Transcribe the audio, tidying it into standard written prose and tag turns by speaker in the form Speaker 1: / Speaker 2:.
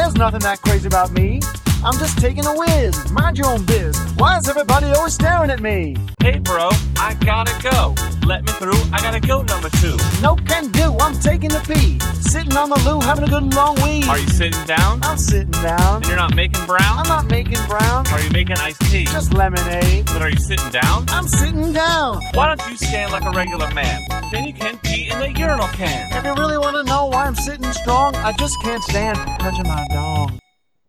Speaker 1: There's nothing that crazy about me. I'm just taking a whiz. Mind your own biz. Why is everybody always staring at me?
Speaker 2: Hey bro, I gotta go. Let me through, I gotta go number 2.
Speaker 1: No can do, I'm taking a pee. Sitting on the loo, having a good long wee.
Speaker 2: Are you sitting down?
Speaker 1: I'm sitting down.
Speaker 2: And you're not making brown?
Speaker 1: I'm not making brown.
Speaker 2: Are you making iced tea?
Speaker 1: Just lemonade.
Speaker 2: But are you sitting down?
Speaker 1: I'm sitting down.
Speaker 2: Why don't you stand like a regular man? Then you can pee in the urinal can.
Speaker 1: If you really want to know why I'm sitting strong, I just can't stand touching my dong.